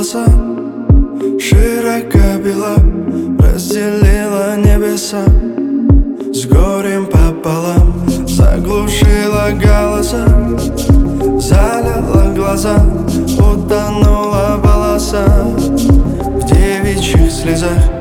полоса широко бела, разделила небеса с горем пополам, заглушила голоса, залила глаза, утонула полоса в девичьих слезах.